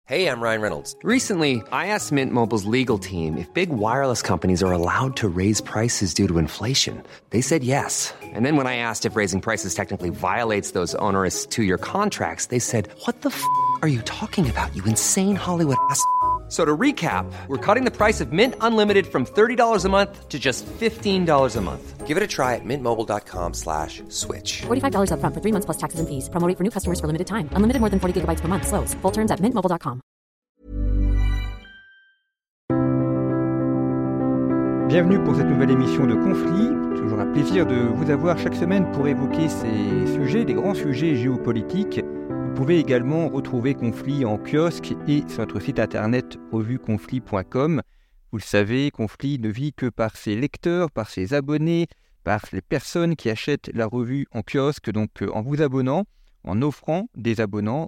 Hey, I'm Ryan Reynolds. Recently, I asked Mint Mobile's legal team if big wireless companies are allowed to raise prices due to inflation. They said yes. And then when I asked if raising prices technically violates those onerous two-year contracts, they said, "What the f*** are you talking about, you insane Hollywood ass?" So to recap, we're cutting the price of Mint Unlimited from $30 a month to just $15 a month. Give it a try at mintmobile.com/switch. $45 up front for 3 months plus taxes and fees. Promo rate for new customers for limited time. Unlimited more than 40 gigabytes per month. Slows full terms at mintmobile.com. Bienvenue pour cette nouvelle émission de Conflit. Toujours un plaisir de vous avoir chaque semaine pour évoquer ces sujets, des grands sujets géopolitiques. Vous pouvez également retrouver Conflit en kiosque et sur notre site internet revueconflit.com. Vous le savez, Conflit ne vit que par ses lecteurs, par ses abonnés, par les personnes qui achètent la revue en kiosque. Donc en vous abonnant, en offrant des abonnements,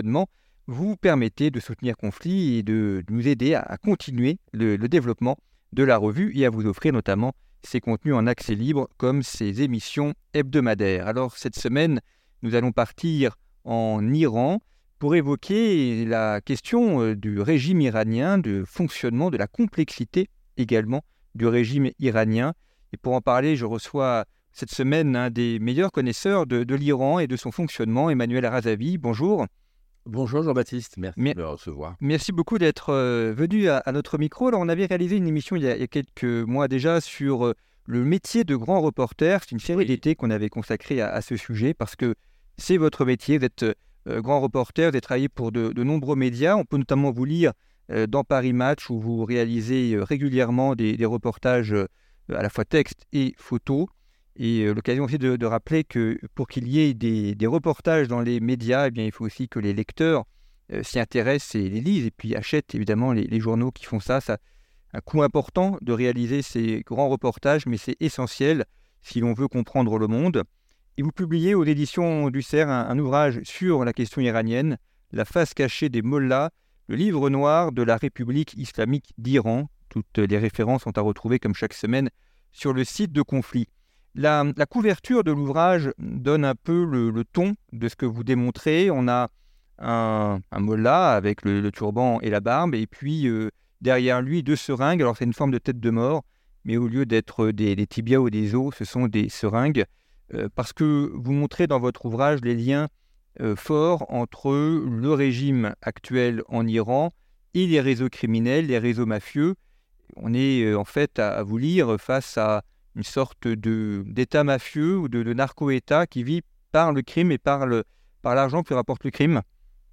vous permettez de soutenir Conflit et de nous aider à continuer le développement de la revue et à vous offrir notamment ces contenus en accès libre comme ces émissions hebdomadaires. Alors cette semaine, nous allons partir en Iran pour évoquer la question du régime iranien, du fonctionnement, de la complexité également du régime iranien. Et pour en parler, je reçois cette semaine un des meilleurs connaisseurs de l'Iran et de son fonctionnement, Emmanuel Arazavi. Bonjour. Bonjour Jean-Baptiste, merci de me recevoir. Merci beaucoup d'être venu à notre micro. Alors, on avait réalisé une émission il y a quelques mois déjà sur le métier de grand reporter. C'est une série d'été qu'on avait consacrée à ce sujet parce que c'est votre métier. Vous êtes grand reporter, vous avez travaillé pour de nombreux médias. On peut notamment vous lire dans Paris Match où vous réalisez régulièrement des reportages à la fois texte et photo. Et l'occasion aussi de rappeler que pour qu'il y ait des reportages dans les médias, eh bien, il faut aussi que les lecteurs s'y intéressent et les lisent et puis achètent évidemment les journaux qui font ça. Ça a un coût important de réaliser ces grands reportages, mais c'est essentiel si l'on veut comprendre le monde. Et vous publiez aux éditions du CERF un ouvrage sur la question iranienne, La face cachée des mollahs, le livre noir de la République islamique d'Iran. Toutes les références sont à retrouver comme chaque semaine sur le site de Conflit. La couverture de l'ouvrage donne un peu le ton de ce que vous démontrez. On a un mollah avec le turban et la barbe, et puis derrière lui 2 seringues. Alors c'est une forme de tête de mort, mais au lieu d'être des tibias ou des os, ce sont des seringues, parce que vous montrez dans votre ouvrage les liens forts entre le régime actuel en Iran et les réseaux criminels, les réseaux mafieux. On est en fait à vous lire face à une sorte d'État mafieux ou de narco-État qui vit par le crime et par l'argent que rapporte le crime.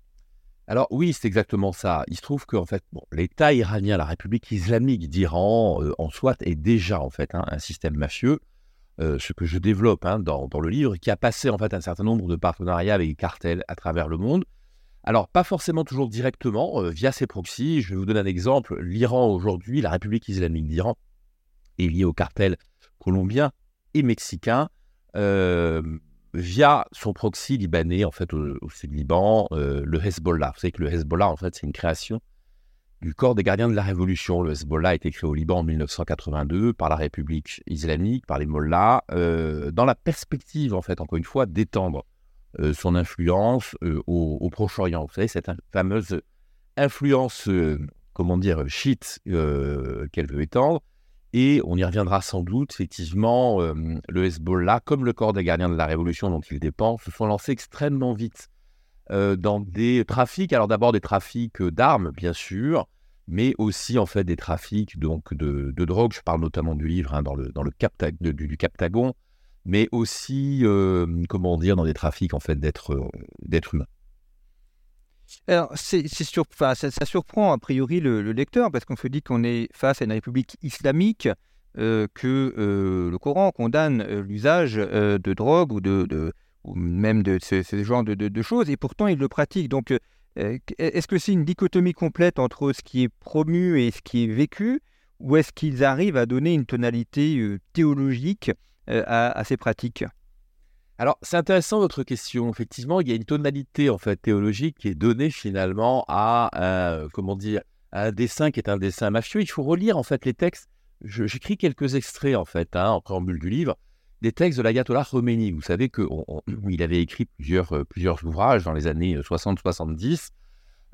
Alors oui, c'est exactement ça. Il se trouve que en fait, l'État iranien, la République islamique d'Iran, en soi, est déjà en fait un système mafieux, ce que je développe dans le livre, qui a passé en fait un certain nombre de partenariats avec des cartels à travers le monde. Alors pas forcément toujours directement, via ses proxys. Je vais vous donner un exemple. L'Iran aujourd'hui, la République islamique d'Iran, est liée au cartel colombien et mexicain via son proxy libanais en fait au Liban, le Hezbollah. Vous savez que le Hezbollah en fait c'est une création du corps des gardiens de la révolution. Le Hezbollah a été créé au Liban en 1982 par la République islamique, par les mollahs, dans la perspective en fait encore une fois d'étendre son influence au Proche-Orient. Vous savez cette fameuse influence chiite qu'elle veut étendre. Et on y reviendra sans doute, effectivement, le Hezbollah, comme le corps des gardiens de la Révolution dont il dépend, se sont lancés extrêmement vite dans des trafics. Alors d'abord des trafics d'armes, bien sûr, mais aussi en fait des trafics donc, de drogue. Je parle notamment du livre dans le du Captagon, mais aussi, dans des trafics en fait d'êtres humains. Alors, ça surprend a priori le lecteur parce qu'on se dit qu'on est face à une république islamique, que le Coran condamne l'usage de drogue ou même de ce genre de choses, et pourtant il le pratique. Donc, est-ce que c'est une dichotomie complète entre ce qui est promu et ce qui est vécu, ou est-ce qu'ils arrivent à donner une tonalité théologique à ces pratiques ? Alors, c'est intéressant votre question. Effectivement, il y a une tonalité en fait théologique qui est donnée finalement à un dessin qui est un dessin mafieux. Il faut relire en fait les textes. J'écris quelques extraits en fait en préambule du livre, des textes de l'ayatollah Khomeini. Vous savez qu'il avait écrit plusieurs ouvrages dans les années 60-70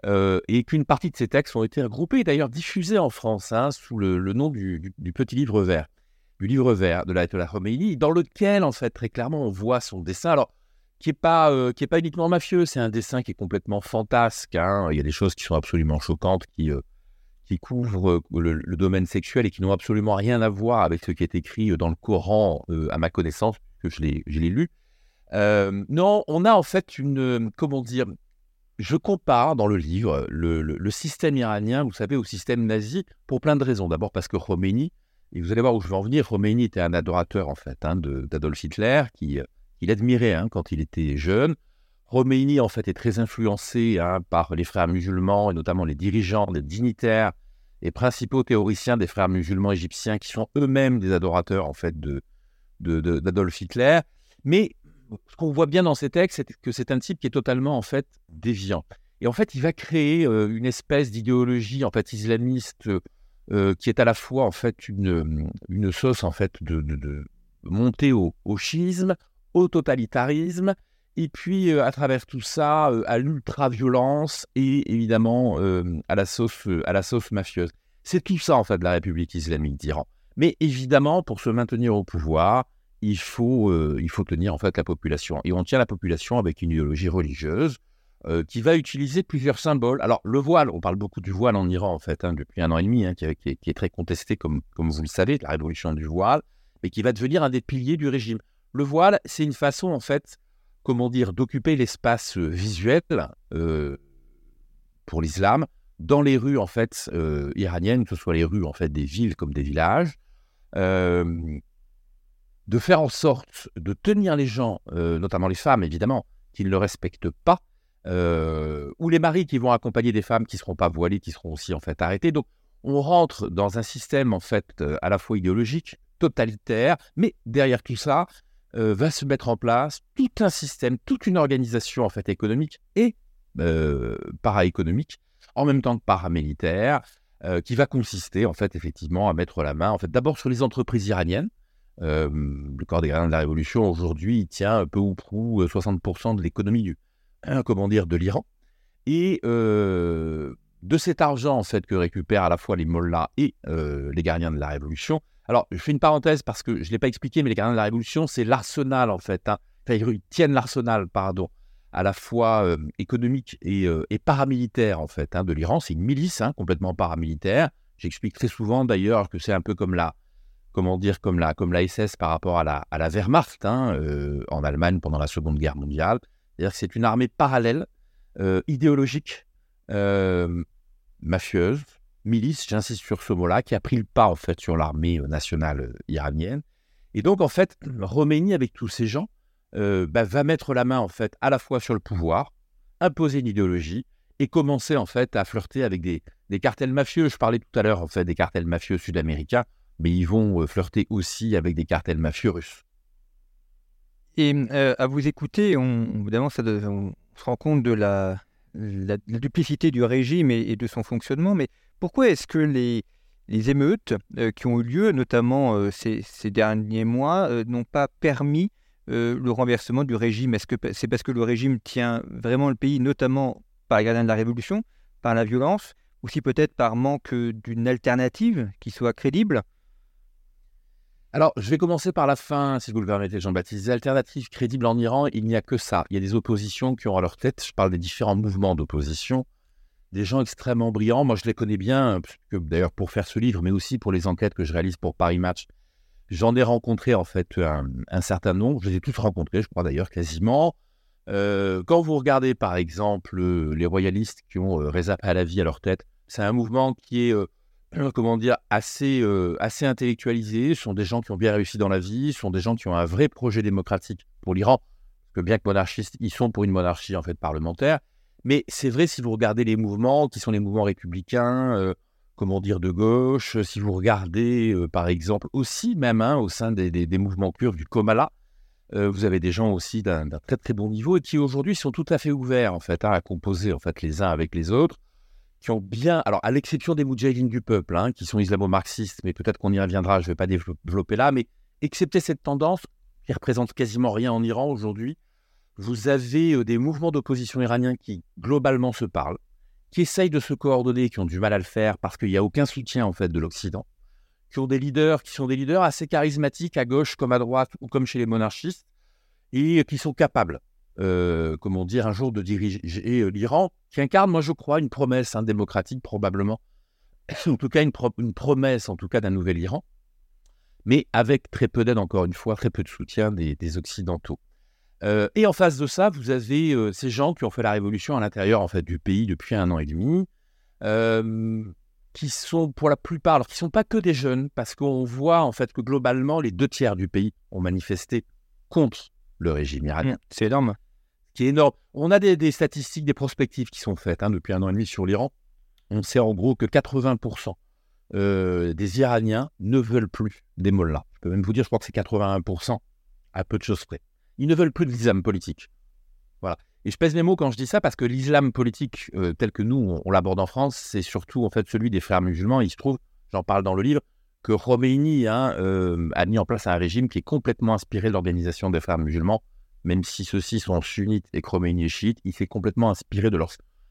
et qu'une partie de ces textes ont été regroupés et d'ailleurs diffusés en France sous le nom du petit livre vert, du livre vert de l'Ayatollah Khomeini, dans lequel, en fait, très clairement, on voit son dessin. Alors, qui est pas uniquement mafieux, c'est un dessin qui est complètement fantasque. Il y a des choses qui sont absolument choquantes, qui couvrent le domaine sexuel et qui n'ont absolument rien à voir avec ce qui est écrit dans le Coran, à ma connaissance, que je l'ai lu. Non, on a en fait je compare dans le livre le système iranien, vous savez, au système nazi, pour plein de raisons. D'abord parce que Khomeini, et vous allez voir où je vais en venir, Khomeini était un adorateur en fait d'Adolf Hitler, qu'il admirait quand il était jeune. Khomeini en fait est très influencé par les frères musulmans et notamment les dirigeants, les dignitaires et principaux théoriciens des frères musulmans égyptiens qui sont eux-mêmes des adorateurs en fait d'Adolf Hitler. Mais ce qu'on voit bien dans ces textes, c'est que c'est un type qui est totalement en fait déviant. Et en fait, il va créer une espèce d'idéologie en fait islamiste qui est à la fois en fait une sauce en fait de montée au schisme, au totalitarisme, et puis à travers tout ça, à l'ultra-violence et évidemment à la sauce mafieuse. C'est tout ça en fait de la République islamique d'Iran. Mais évidemment, pour se maintenir au pouvoir, il faut tenir en fait la population. Et on tient la population avec une idéologie religieuse qui va utiliser plusieurs symboles. Alors le voile, on parle beaucoup du voile en Iran en fait depuis 1 an et demi, qui est très contesté comme vous le savez, la révolution du voile, mais qui va devenir un des piliers du régime. Le voile, c'est une façon en fait, d'occuper l'espace visuel pour l'islam dans les rues en fait iraniennes, que ce soit les rues en fait des villes comme des villages. De faire en sorte de tenir les gens, notamment les femmes évidemment, qui ne le respectent pas, ou les maris qui vont accompagner des femmes qui ne seront pas voilées, qui seront aussi en fait arrêtées. Donc on rentre dans un système en fait à la fois idéologique, totalitaire, mais derrière tout ça va se mettre en place tout un système, toute une organisation en fait économique et para-économique, en même temps que paramilitaire, qui va consister en fait effectivement à mettre la main en fait d'abord sur les entreprises iraniennes. Le corps des gardiens de la Révolution, aujourd'hui, il tient peu ou prou 60% de l'économie de l'Iran. Et de cet argent, en fait, que récupèrent à la fois les mollahs et les gardiens de la Révolution. Alors, je fais une parenthèse parce que je ne l'ai pas expliqué, mais les gardiens de la Révolution, c'est l'arsenal, en fait. Enfin, ils tiennent l'arsenal, à la fois économique et paramilitaire, en fait, de l'Iran. C'est une milice complètement paramilitaire. J'explique très souvent, d'ailleurs, que c'est un peu comme la SS par rapport à la Wehrmacht en Allemagne pendant la Seconde Guerre mondiale. C'est-à-dire que c'est une armée parallèle, idéologique, mafieuse, milice, j'insiste sur ce mot-là, qui a pris le pas en fait sur l'armée nationale iranienne. Et donc en fait, Khomeini avec tous ces gens va mettre la main en fait à la fois sur le pouvoir, imposer une idéologie et commencer en fait à flirter avec des cartels mafieux. Je parlais tout à l'heure en fait des cartels mafieux sud-américains, mais ils vont flirter aussi avec des cartels mafieux russes. Et à vous écouter, évidemment, on se rend compte de la duplicité du régime et de son fonctionnement. Mais pourquoi est-ce que les émeutes qui ont eu lieu, notamment ces derniers mois, n'ont pas permis le renversement du régime? Est-ce que c'est parce que le régime tient vraiment le pays, notamment par les gardiens de la Révolution, par la violence, ou si peut-être par manque d'une alternative qui soit crédible? Alors, je vais commencer par la fin, si vous le permettez, Jean-Baptiste. Des alternatives crédibles en Iran, il n'y a que ça. Il y a des oppositions qui ont à leur tête, je parle des différents mouvements d'opposition, des gens extrêmement brillants. Moi, je les connais bien, parce que, d'ailleurs, pour faire ce livre, mais aussi pour les enquêtes que je réalise pour Paris Match, j'en ai rencontré, en fait, un certain nombre. Je les ai tous rencontrés, je crois d'ailleurs, quasiment. Quand vous regardez, par exemple, les royalistes qui ont Reza Pahlavi à leur tête, c'est un mouvement qui est... assez intellectualisés. Ce sont des gens qui ont bien réussi dans la vie, ce sont des gens qui ont un vrai projet démocratique pour l'Iran, parce que bien que monarchistes, ils sont pour une monarchie en fait parlementaire. Mais c'est vrai, si vous regardez les mouvements qui sont les mouvements républicains, de gauche, si vous regardez par exemple aussi même au sein des mouvements kurdes du Komala, vous avez des gens aussi d'un très très bon niveau et qui aujourd'hui sont tout à fait ouverts en fait à composer en fait les uns avec les autres, qui ont bien, alors à l'exception des moudjahidines du peuple, qui sont islamo-marxistes, mais peut-être qu'on y reviendra, je ne vais pas développer là, mais excepté cette tendance, qui ne représente quasiment rien en Iran aujourd'hui, vous avez des mouvements d'opposition iraniens qui globalement se parlent, qui essayent de se coordonner, qui ont du mal à le faire parce qu'il n'y a aucun soutien en fait de l'Occident, qui ont des leaders qui sont des leaders assez charismatiques à gauche comme à droite ou comme chez les monarchistes et qui sont capables, un jour de diriger l'Iran, qui incarne, moi je crois, une promesse démocratique probablement, en tout cas une promesse en tout cas d'un nouvel Iran, mais avec très peu d'aide, encore une fois, très peu de soutien des Occidentaux. Et en face de ça, vous avez ces gens qui ont fait la révolution à l'intérieur en fait, du pays depuis 1 an et demi, qui sont pour la plupart, alors qui ne sont pas que des jeunes, parce qu'on voit en fait que globalement, les 2/3 du pays ont manifesté contre le régime iranien. C'est énorme. Ce qui est énorme. On a des statistiques, des prospectives qui sont faites depuis 1 an et demi sur l'Iran. On sait en gros que 80% des Iraniens ne veulent plus des mollahs. Je peux même vous dire, je crois que c'est 81% à peu de choses près. Ils ne veulent plus de l'islam politique. Voilà. Et je pèse mes mots quand je dis ça parce que l'islam politique tel que nous, on l'aborde en France, c'est surtout en fait celui des frères musulmans. Et il se trouve, j'en parle dans le livre, que Khomeini a mis en place un régime qui est complètement inspiré de l'organisation des frères musulmans, même si ceux-ci sont sunnites et Khomeini est chiite, il s'est complètement inspiré de leur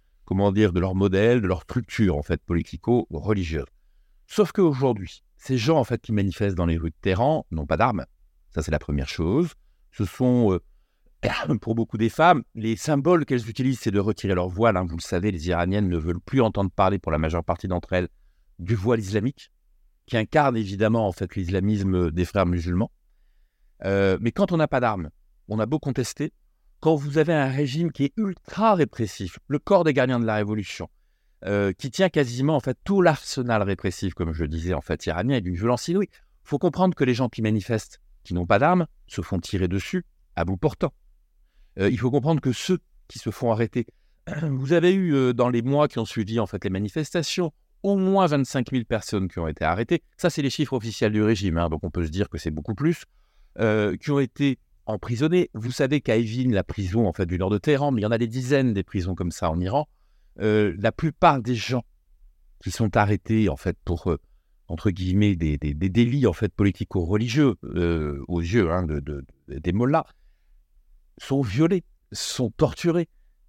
modèle, de leur structure en fait politico-religieuse. Sauf qu'aujourd'hui, ces gens en fait qui manifestent dans les rues de Téhéran n'ont pas d'armes. Ça, c'est la première chose. Ce sont, pour beaucoup des femmes, les symboles qu'elles utilisent, c'est de retirer leur voile. Vous le savez, les Iraniennes ne veulent plus entendre parler, pour la majeure partie d'entre elles, du voile islamique, qui incarne évidemment en fait l'islamisme des frères musulmans. Mais quand on n'a pas d'armes, on a beau contester, quand vous avez un régime qui est ultra répressif, le corps des gardiens de la Révolution, qui tient quasiment en fait tout l'arsenal répressif, comme je disais en fait iranien, et d'une violence inouïe. Il faut comprendre que les gens qui manifestent, qui n'ont pas d'armes, se font tirer dessus à bout portant. Il faut comprendre que ceux qui se font arrêter, vous avez eu dans les mois qui ont suivi en fait les manifestations, au moins 25 000 personnes qui ont été arrêtées. Ça, c'est les chiffres officiels du régime, donc on peut se dire que c'est beaucoup plus, qui ont été emprisonnés. Vous savez qu'à Evin, la prison en fait du nord de Téhéran, mais il y en a des dizaines des prisons comme ça en Iran. La plupart des gens qui sont arrêtés en fait pour entre guillemets des délits en fait politico-religieux aux yeux des mollahs sont violés, sont torturés.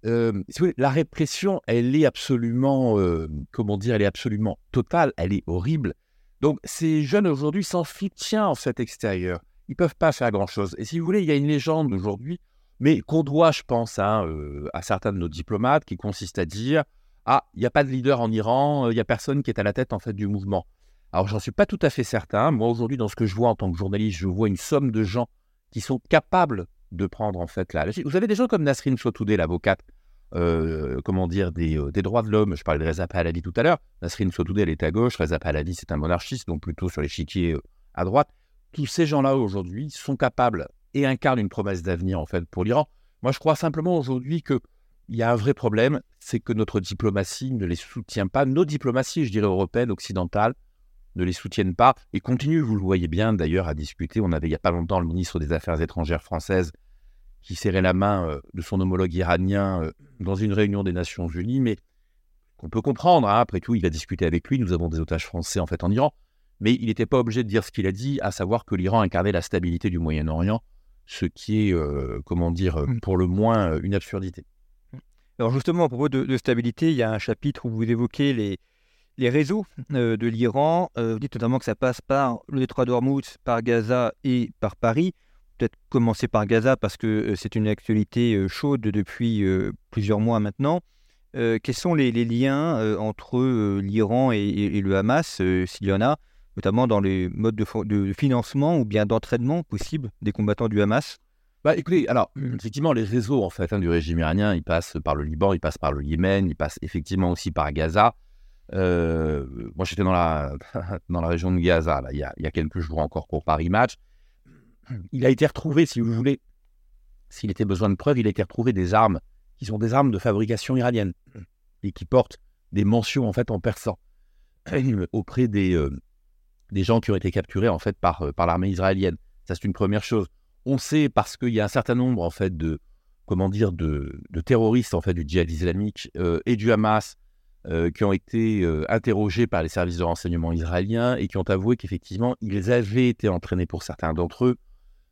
La répression, elle est absolument elle est absolument totale, elle est horrible. Donc ces jeunes aujourd'hui sans soutien en fait extérieur, ils peuvent pas faire grand chose. Et si vous voulez, il y a une légende aujourd'hui, mais qu'on doit, je pense, à certains de nos diplomates, qui consiste à dire « Ah, il n'y a pas de leader en Iran, il n'y a personne qui est à la tête en fait, du mouvement ». Alors, j'en suis pas tout à fait certain. Moi, aujourd'hui, dans ce que je vois en tant que journaliste, je vois une somme de gens qui sont capables de prendre en fait la... Vous avez des gens comme Nasrin Sotoudeh, l'avocate, des droits de l'homme. Je parlais de Reza Pahlavi tout à l'heure. Nasrin Sotoudeh, elle est à gauche. Reza Pahlavi, c'est un monarchiste, donc plutôt sur l'échiquier à droite. Tous ces gens-là, aujourd'hui, sont capables et incarne une promesse d'avenir en fait pour l'Iran. Moi, je crois simplement aujourd'hui qu'il y a un vrai problème, c'est que notre diplomatie ne les soutient pas. Nos diplomaties, je dirais européennes, occidentales, ne les soutiennent pas et continuent, vous le voyez bien d'ailleurs, à discuter. On avait il n'y a pas longtemps le ministre des Affaires étrangères française qui serrait la main de son homologue iranien dans une réunion des Nations Unies, mais qu'on peut comprendre, après tout, il a discuté avec lui, nous avons des otages français en fait en Iran, mais il n'était pas obligé de dire ce qu'il a dit, à savoir que l'Iran incarnait la stabilité du Moyen-Orient, ce qui est, pour le moins une absurdité. Alors justement, à propos de stabilité, il y a un chapitre où vous évoquez les réseaux de l'Iran. Vous dites notamment que ça passe par le détroit d'Ormuz, par Gaza et par Paris. Peut-être commencer par Gaza parce que c'est une actualité chaude depuis plusieurs mois maintenant. Quels sont les liens entre l'Iran et le Hamas, s'il y en a, notamment dans les modes de financement ou bien d'entraînement possible des combattants du Hamas? Écoutez, alors, effectivement, les réseaux en fait, du régime iranien, ils passent par le Liban, ils passent par le Yémen, ils passent effectivement aussi par Gaza. Moi, j'étais dans la région de Gaza, là, il y a quelques jours encore pour Paris Match. Il a été retrouvé, si vous voulez, s'il était besoin de preuves, il a été retrouvé des armes qui sont des armes de fabrication iranienne et qui portent des mentions en fait en persan auprès des gens qui ont été capturés en fait par l'armée israélienne. Ça, c'est une première chose. On sait parce qu'il y a un certain nombre en fait de terroristes en fait du djihad islamique et du Hamas qui ont été interrogés par les services de renseignement israéliens et qui ont avoué qu'effectivement ils avaient été entraînés pour certains d'entre eux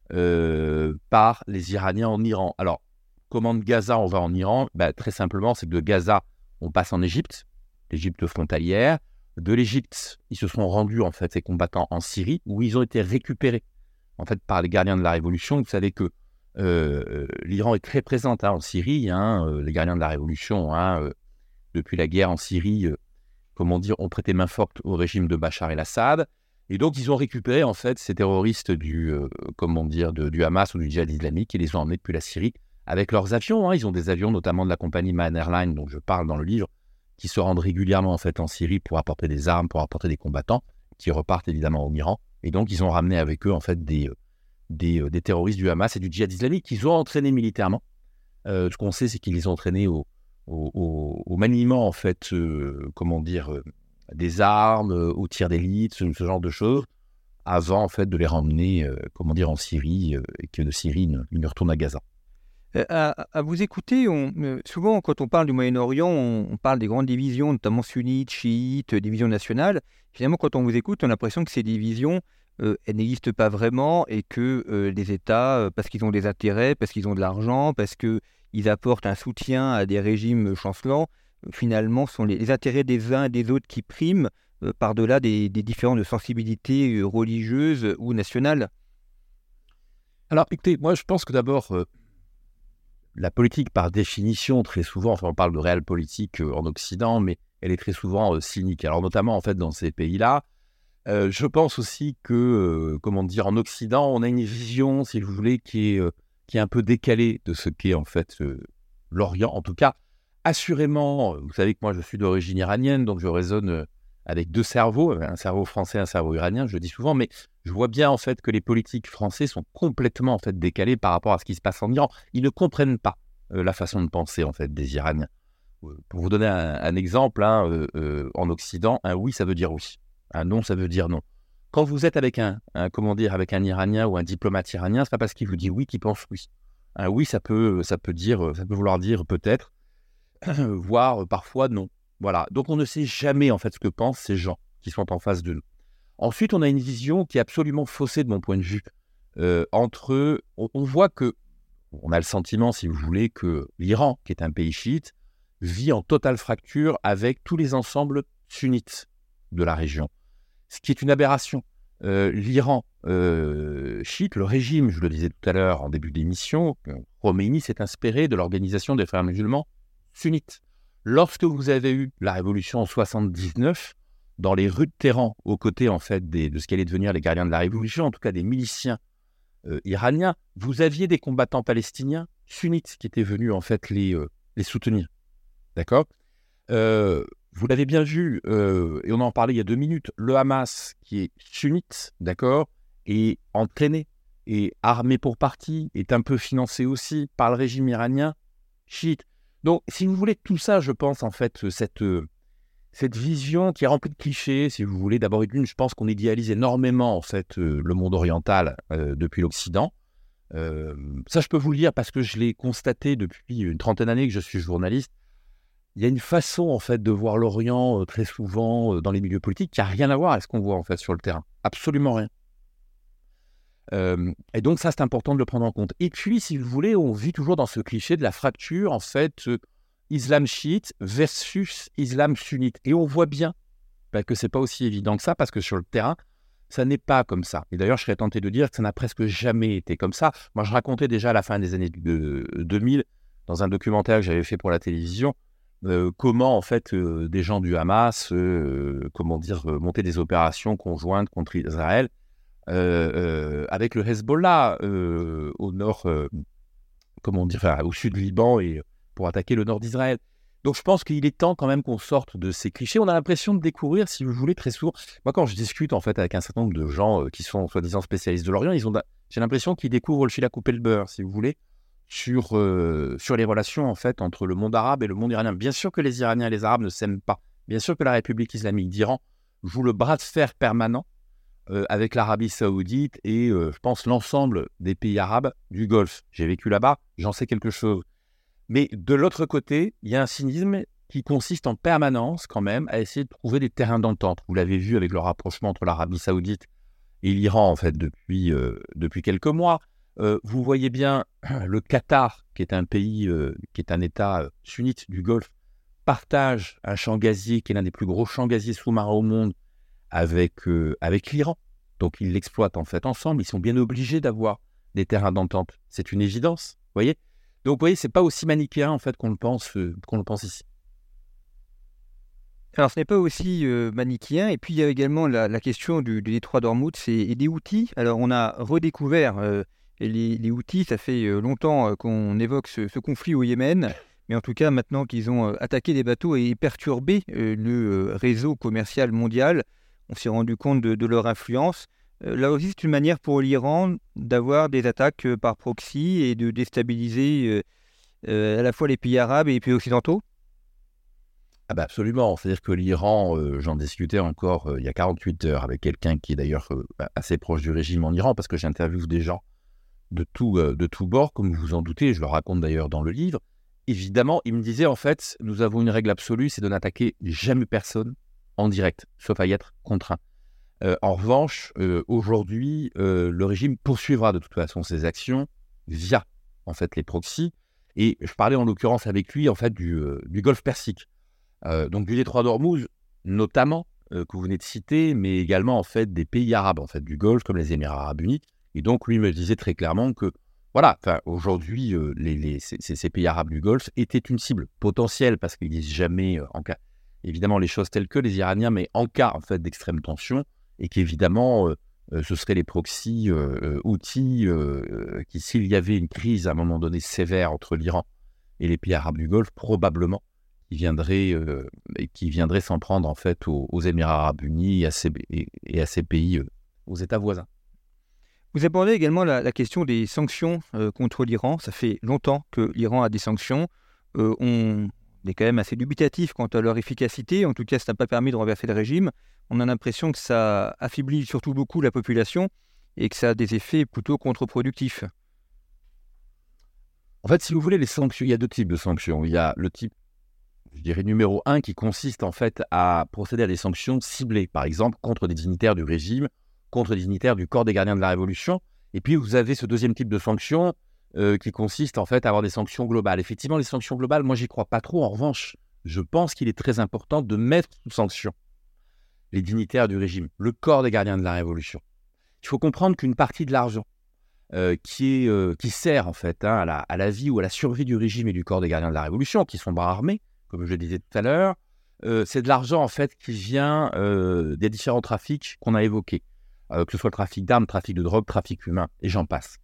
par les Iraniens en Iran. Alors, comment de Gaza on va en Iran ? Très simplement, c'est que de Gaza on passe en Égypte, l'Égypte frontalière. De l'Égypte, ils se sont rendus, en fait, ces combattants en Syrie, où ils ont été récupérés, en fait, par les gardiens de la Révolution. Vous savez que l'Iran est très présente en Syrie. Les gardiens de la Révolution, depuis la guerre en Syrie, ont prêté main forte au régime de Bachar el-Assad. Et donc, ils ont récupéré, en fait, ces terroristes du Hamas ou du djihad islamique et les ont emmenés depuis la Syrie avec leurs avions. Ils ont des avions, notamment de la compagnie Mahan Airlines, dont je parle dans le livre, qui se rendent régulièrement, en fait, en Syrie pour apporter des armes, pour apporter des combattants, qui repartent évidemment au Iran. Et donc, ils ont ramené avec eux, en fait, des terroristes du Hamas et du djihad islamique qu'ils ont entraînés militairement. Ce qu'on sait, c'est qu'ils les ont entraînés au maniement, en fait, des armes, au tir d'élite, ce genre de choses, avant, en fait, de les ramener, en Syrie, et que de Syrie, ils ne retournent à Gaza. À vous écouter, souvent, quand on parle du Moyen-Orient, on parle des grandes divisions, notamment sunnites, chiites, divisions nationales. Finalement, quand on vous écoute, on a l'impression que ces divisions, elles n'existent pas vraiment et que les États, parce qu'ils ont des intérêts, parce qu'ils ont de l'argent, parce qu'ils apportent un soutien à des régimes chancelants, finalement, sont les intérêts des uns et des autres qui priment par-delà des différences de sensibilité religieuses ou nationales. Alors, écoutez, moi, je pense que d'abord, la politique, par définition, très souvent, on parle de réelle politique en Occident, mais elle est très souvent cynique. Alors, notamment, en fait, dans ces pays-là, je pense aussi que, en Occident, on a une vision, si vous voulez, qui est un peu décalée de ce qu'est, en fait, l'Orient. En tout cas, assurément, vous savez que moi, je suis d'origine iranienne, donc je raisonne avec deux cerveaux, un cerveau français, un cerveau iranien, je le dis souvent, mais je vois bien, en fait, que les politiques français sont complètement, en fait, décalés par rapport à ce qui se passe en Iran. Ils ne comprennent pas la façon de penser, en fait, des Iraniens. Pour vous donner un exemple, en Occident, un oui, ça veut dire oui. Un non, ça veut dire non. Quand vous êtes avec avec un Iranien ou un diplomate iranien, c'est pas parce qu'il vous dit oui qu'il pense oui. Un oui, ça peut vouloir dire peut-être, voire parfois non. Voilà. Donc on ne sait jamais, en fait, ce que pensent ces gens qui sont en face de nous. Ensuite, on a une vision qui est absolument faussée de mon point de vue. On voit que, on a le sentiment, si vous voulez, que l'Iran, qui est un pays chiite, vit en totale fracture avec tous les ensembles sunnites de la région. Ce qui est une aberration. L'Iran chiite, le régime, je le disais tout à l'heure en début d'émission, Khomeini s'est inspiré de l'organisation des frères musulmans sunnites. Lorsque vous avez eu la révolution en 79, dans les rues de Téhéran, aux côtés, en fait, de ce qu'allaient devenir les gardiens de la révolution, en tout cas des miliciens iraniens, vous aviez des combattants palestiniens sunnites qui étaient venus, en fait, les soutenir. D'accord ? Vous l'avez bien vu, et on en parlait il y a 2 minutes, le Hamas, qui est sunnite, d'accord, est entraîné et armé pour partie, est un peu financé aussi par le régime iranien chiite. Donc, si vous voulez, tout ça, je pense, en fait, cette vision qui est remplie de clichés, si vous voulez, d'abord, je pense qu'on idéalise énormément, en fait, le monde oriental depuis l'Occident. Ça, je peux vous le dire parce que je l'ai constaté depuis une 30aine d'années que je suis journaliste. Il y a une façon, en fait, de voir l'Orient très souvent dans les milieux politiques qui n'a rien à voir avec ce qu'on voit, en fait, sur le terrain. Absolument rien. Et donc, ça, c'est important de le prendre en compte. Et puis, si vous voulez, on vit toujours dans ce cliché de la fracture, en fait, islam chiite versus islam sunnite. Et on voit bien que ce n'est pas aussi évident que ça, parce que sur le terrain, ça n'est pas comme ça. Et d'ailleurs, je serais tenté de dire que ça n'a presque jamais été comme ça. Moi, je racontais déjà à la fin des années 2000, dans un documentaire que j'avais fait pour la télévision, comment, en fait, des gens du Hamas, montaient des opérations conjointes contre Israël, avec le Hezbollah au nord, au sud du Liban, et pour attaquer le nord d'Israël. Donc je pense qu'il est temps quand même qu'on sorte de ces clichés. On a l'impression de découvrir, si vous voulez, très souvent. Moi, quand je discute, en fait, avec un certain nombre de gens qui sont soi-disant spécialistes de l'Orient, j'ai l'impression qu'ils découvrent le fil à couper le beurre, si vous voulez, sur les relations, en fait, entre le monde arabe et le monde iranien. Bien sûr que les Iraniens et les Arabes ne s'aiment pas. Bien sûr que la République islamique d'Iran joue le bras de fer permanent avec l'Arabie saoudite et, je pense, l'ensemble des pays arabes du Golfe. J'ai vécu là-bas, j'en sais quelque chose. Mais de l'autre côté, il y a un cynisme qui consiste en permanence, quand même, à essayer de trouver des terrains d'entente. Vous l'avez vu avec le rapprochement entre l'Arabie saoudite et l'Iran, en fait, depuis quelques mois. Vous voyez bien le Qatar, qui est un pays, qui est un État sunnite du Golfe, partage un champ gazier qui est l'un des plus gros champs gaziers sous-marins au monde avec l'Iran. Donc, ils l'exploitent en fait ensemble. Ils sont bien obligés d'avoir des terrains d'entente. C'est une évidence, vous voyez. Donc, vous voyez, c'est pas aussi manichéen en fait qu'on le pense ici. Alors, ce n'est pas aussi manichéen. Et puis, il y a également la question du détroit d'Ormuz et des Houthis. Alors, on a redécouvert les Houthis. Ça fait longtemps qu'on évoque ce conflit au Yémen. Mais en tout cas, maintenant qu'ils ont attaqué des bateaux et perturbé le réseau commercial mondial, on s'est rendu compte de leur influence. Là aussi, c'est une manière pour l'Iran d'avoir des attaques par proxy et de déstabiliser à la fois les pays arabes et les pays occidentaux. Ah bah absolument, c'est-à-dire que l'Iran, j'en discutais encore il y a 48 heures avec quelqu'un qui est d'ailleurs assez proche du régime en Iran, parce que j'interviewe des gens de tout bord, comme vous vous en doutez, je le raconte d'ailleurs dans le livre. Évidemment, il me disait en fait, nous avons une règle absolue, c'est de n'attaquer jamais personne en direct, sauf à y être contraint. En revanche, aujourd'hui, le régime poursuivra de toute façon ses actions via en fait les proxys. Et je parlais en l'occurrence avec lui en fait du Golfe Persique, donc du détroit d'Ormuz notamment que vous venez de citer, mais également en fait des pays arabes en fait du Golfe comme les Émirats Arabes Unis. Et donc lui me disait très clairement que voilà, aujourd'hui ces pays arabes du Golfe étaient une cible potentielle, parce qu'ils disent jamais en cas évidemment les choses telles que les Iraniens, mais en cas en fait d'extrême tension, et qu'évidemment ce seraient les proxys Houthis qui, s'il y avait une crise à un moment donné sévère entre l'Iran et les pays arabes du Golfe, probablement qui viendraient s'en prendre en fait aux Émirats Arabes Unis et à ces pays, aux États voisins. Vous abordez également la question des sanctions contre l'Iran. Ça fait longtemps que l'Iran a des sanctions. On est quand même assez dubitatif quant à leur efficacité. En tout cas, ça n'a pas permis de renverser le régime. On a l'impression que ça affaiblit surtout beaucoup la population et que ça a des effets plutôt contre-productifs. En fait, si vous voulez, les sanctions, il y a deux types de sanctions. Il y a le type, je dirais, numéro 1, qui consiste en fait à procéder à des sanctions ciblées, par exemple contre des dignitaires du régime, contre des dignitaires du corps des gardiens de la Révolution. Et puis, vous avez ce deuxième type de sanctions qui consiste en fait à avoir des sanctions globales. Effectivement, les sanctions globales, moi, j'y crois pas trop. En revanche, je pense qu'il est très important de mettre sous sanction les dignitaires du régime, le corps des gardiens de la Révolution. Il faut comprendre qu'une partie de l'argent qui sert en fait à la vie ou à la survie du régime et du corps des gardiens de la Révolution, qui sont bras armés, comme je le disais tout à l'heure, c'est de l'argent en fait qui vient des différents trafics qu'on a évoqués, que ce soit le trafic d'armes, trafic de drogue, trafic humain, et j'en passe.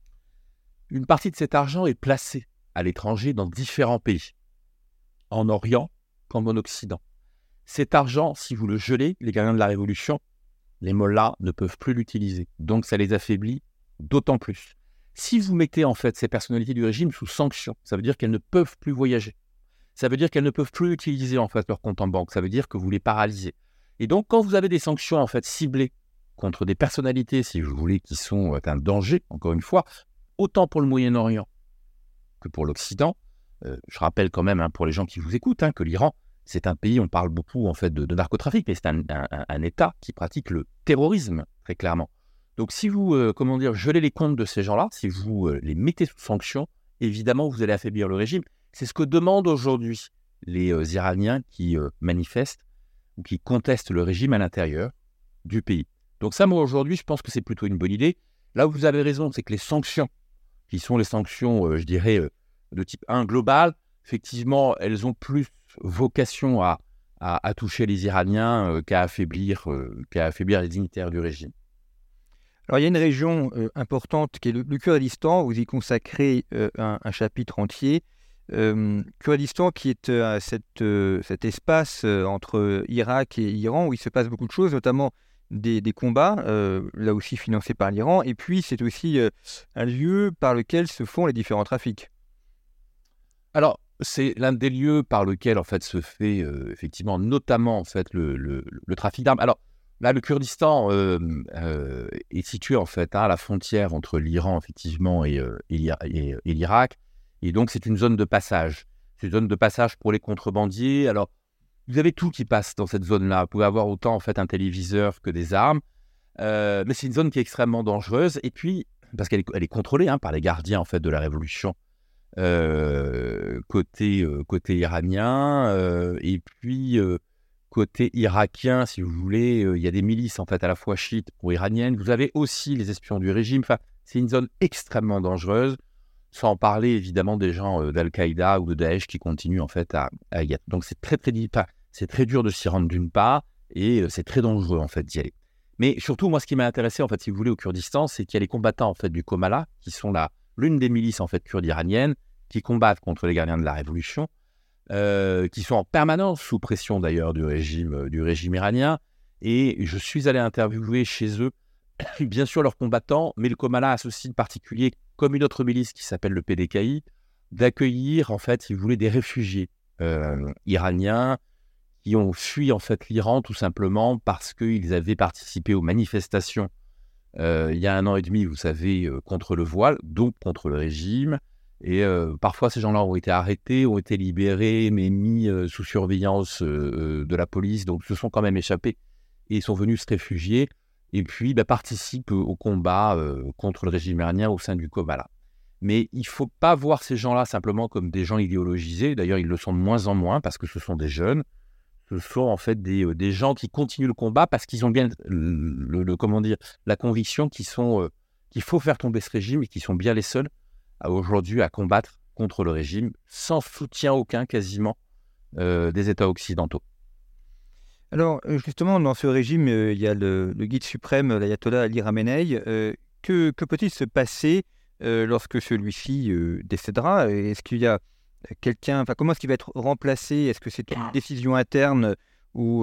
Une partie de cet argent est placée à l'étranger dans différents pays, en Orient comme en Occident. Cet argent, si vous le gelez, les gardiens de la Révolution, les mollahs ne peuvent plus l'utiliser. Donc ça les affaiblit d'autant plus. Si vous mettez en fait ces personnalités du régime sous sanction, ça veut dire qu'elles ne peuvent plus voyager. Ça veut dire qu'elles ne peuvent plus utiliser en fait leur compte en banque. Ça veut dire que vous les paralysez. Et donc quand vous avez des sanctions en fait ciblées contre des personnalités, si vous voulez, qui sont un danger, encore une fois, autant pour le Moyen-Orient que pour l'Occident, je rappelle quand même pour les gens qui vous écoutent que l'Iran, c'est un pays, on parle beaucoup en fait de narcotrafic, mais c'est un État qui pratique le terrorisme, très clairement. Donc si vous, gelez les comptes de ces gens-là, si vous les mettez sous sanction, évidemment, vous allez affaiblir le régime. C'est ce que demandent aujourd'hui les Iraniens qui manifestent ou qui contestent le régime à l'intérieur du pays. Donc ça, moi, aujourd'hui, je pense que c'est plutôt une bonne idée. Là où vous avez raison, c'est que les sanctions, qui sont les sanctions, je dirais, de type 1 global, effectivement, elles ont plus vocation à toucher les Iraniens qu'à affaiblir les dignitaires du régime. Alors, il y a une région importante qui est le Kurdistan. Vous y consacrez un chapitre entier. Kurdistan qui est cet espace entre Irak et Iran où il se passe beaucoup de choses, notamment des combats, là aussi financés par l'Iran. Et puis, c'est aussi un lieu par lequel se font les différents trafics. Alors, c'est l'un des lieux par lequel en fait se fait effectivement notamment en fait le trafic d'armes. Alors là, le Kurdistan est situé en fait à la frontière entre l'Iran effectivement et l'Irak, et donc c'est une zone de passage. C'est une zone de passage pour les contrebandiers. Alors vous avez tout qui passe dans cette zone-là. Vous pouvez avoir autant en fait un téléviseur que des armes, mais c'est une zone qui est extrêmement dangereuse. Et puis parce qu'elle est contrôlée par les gardiens en fait de la Révolution côté iranien, et puis côté irakien, si vous voulez, il y a des milices en fait à la fois chiites ou iraniennes. Vous avez aussi les espions du régime. Enfin, c'est une zone extrêmement dangereuse, sans parler évidemment des gens d'Al-Qaïda ou de Daesh qui continuent en fait à y être. Donc c'est c'est très dur de s'y rendre d'une part, et c'est très dangereux en fait d'y aller. Mais surtout, moi, ce qui m'a intéressé en fait, si vous voulez, au Kurdistan, c'est qu'il y a les combattants en fait du Komala, qui sont l'une des milices en fait kurdes iraniennes, qui combattent contre les gardiens de la révolution, qui sont en permanence sous pression d'ailleurs du régime iranien. Et je suis allé interviewer chez eux, bien sûr leurs combattants, mais le Komala a ceci de particulier, comme une autre milice qui s'appelle le PDKI, d'accueillir en fait, si vous voulez, des réfugiés iraniens qui ont fui en fait l'Iran tout simplement parce qu'ils avaient participé aux manifestations il y a 1 an et demi, vous savez, contre le voile, donc contre le régime. Et parfois, ces gens-là ont été arrêtés, ont été libérés, mais mis sous surveillance de la police, donc se sont quand même échappés et sont venus se réfugier, et puis participent au combat contre le régime iranien au sein du Komala. Mais il ne faut pas voir ces gens-là simplement comme des gens idéologisés. D'ailleurs, ils le sont de moins en moins parce que ce sont des jeunes. Ce sont en fait des gens qui continuent le combat parce qu'ils ont bien la conviction qu'il faut faire tomber ce régime, et qu'ils sont bien les seuls aujourd'hui à combattre contre le régime, sans soutien aucun quasiment des États occidentaux. Alors justement, dans ce régime, il y a le guide suprême, l'ayatollah Ali Khamenei. Que peut-il se passer lorsque celui-ci décédera? Est-ce qu'il y a comment est-ce qu'il va être remplacé? Est-ce que c'est une décision interne ou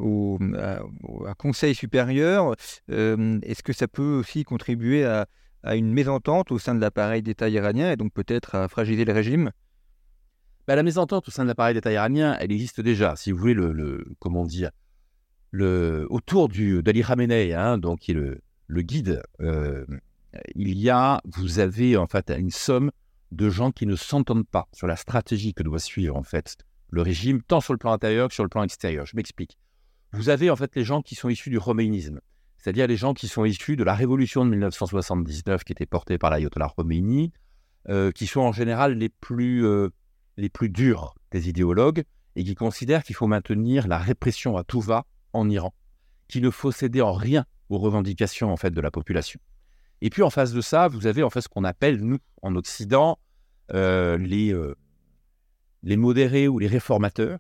un conseil supérieur? Est-ce que ça peut aussi contribuer à une mésentente au sein de l'appareil d'État iranien, et donc peut-être à fragiliser le régime? La mésentente au sein de l'appareil d'État iranien, elle existe déjà. Si vous voulez, autour d'Ali Khamenei, donc qui est le guide, vous avez en fait une somme de gens qui ne s'entendent pas sur la stratégie que doit suivre en fait le régime, tant sur le plan intérieur que sur le plan extérieur. Je m'explique. Vous avez en fait les gens qui sont issus du khomeïnisme, c'est-à-dire les gens qui sont issus de la révolution de 1979 qui était portée par l'ayatollah Khomeini, qui sont en général les plus durs des idéologues, et qui considèrent qu'il faut maintenir la répression à tout va en Iran, qu'il ne faut céder en rien aux revendications en fait de la population. Et puis en face de ça, vous avez en fait ce qu'on appelle, nous, en Occident, les modérés ou les réformateurs,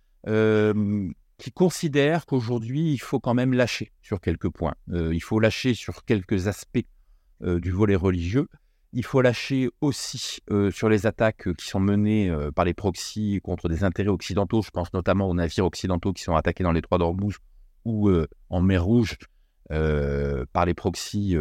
qui considèrent qu'aujourd'hui, il faut quand même lâcher sur quelques points. Il faut lâcher sur quelques aspects du volet religieux. Il faut lâcher aussi sur les attaques qui sont menées par les proxys contre des intérêts occidentaux. Je pense notamment aux navires occidentaux qui sont attaqués dans l'étroit d'Ormuz ou en mer Rouge, par les proxys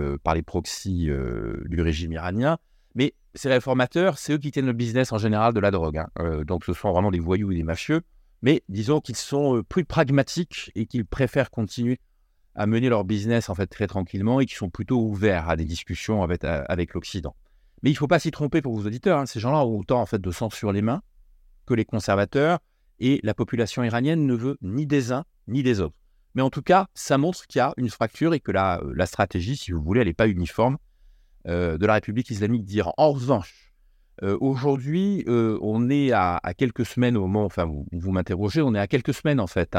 du régime iranien. Mais ces réformateurs, c'est eux qui tiennent le business en général de la drogue. Donc ce sont vraiment des voyous et des mafieux. Mais disons qu'ils sont plus pragmatiques et qu'ils préfèrent continuer à mener leur business en fait très tranquillement, et qui sont plutôt ouverts à des discussions avec l'Occident. Mais il ne faut pas s'y tromper pour vos auditeurs. Ces gens-là ont autant en fait de sang sur les mains que les conservateurs, et la population iranienne ne veut ni des uns ni des autres. Mais en tout cas, ça montre qu'il y a une fracture et que la stratégie, si vous voulez, elle n'est pas uniforme de la République islamique d'Iran. En revanche, aujourd'hui, on est à quelques semaines au moment, où vous m'interrogez, on est à quelques semaines en fait,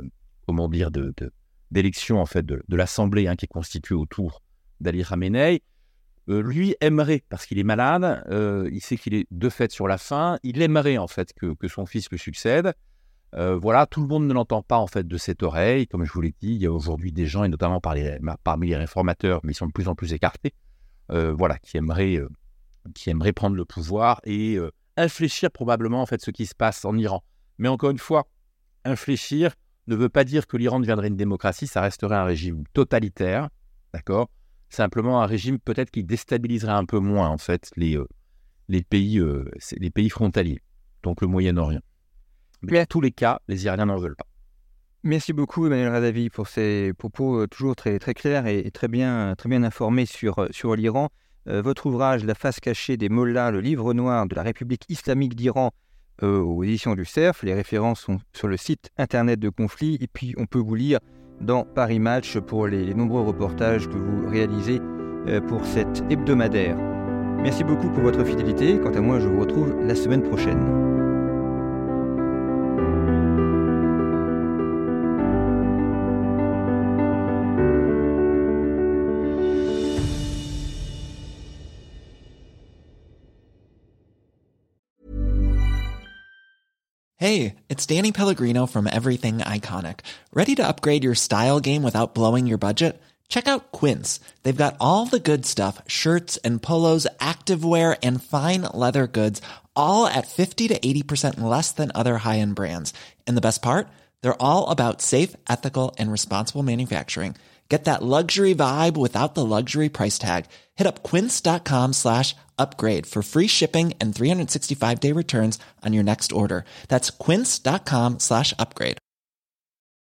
d'élection en fait de l'Assemblée qui est constituée autour d'Ali Khamenei. Lui aimerait, parce qu'il est malade, il sait qu'il est de fait sur la fin, il aimerait en fait que son fils le succède. Tout le monde ne l'entend pas en fait de cette oreille. Comme je vous l'ai dit, il y a aujourd'hui des gens, et notamment parmi les réformateurs, mais ils sont de plus en plus écartés, qui aimeraient prendre le pouvoir et infléchir probablement en fait ce qui se passe en Iran. Mais encore une fois, infléchir ne veut pas dire que l'Iran deviendrait une démocratie, ça resterait un régime totalitaire, d'accord ? Simplement un régime peut-être qui déstabiliserait un peu moins en fait les pays frontaliers, donc le Moyen-Orient. Mais dans tous les cas, les Iraniens n'en veulent pas. Merci beaucoup Emmanuel Radavi pour ces propos toujours très, très clairs et très bien informés sur l'Iran. Votre ouvrage « La face cachée des mollahs, le livre noir de la République islamique d'Iran » aux éditions du Cerf. Les références sont sur le site internet de Conflit, et puis on peut vous lire dans Paris Match pour les nombreux reportages que vous réalisez pour cet hebdomadaire. Merci beaucoup pour votre fidélité. Quant à moi, je vous retrouve la semaine prochaine. Hey, it's Danny Pellegrino from Everything Iconic. Ready to upgrade your style game without blowing your budget? Check out Quince. They've got all the good stuff, shirts and polos, activewear, and fine leather goods, all at 50 to 80% less than other high-end brands. And the best part? They're all about safe, ethical, and responsible manufacturing. Get that luxury vibe without the luxury price tag. Hit up quince.com/upgrade for free shipping and 365-day returns on your next order. That's quince.com/upgrade.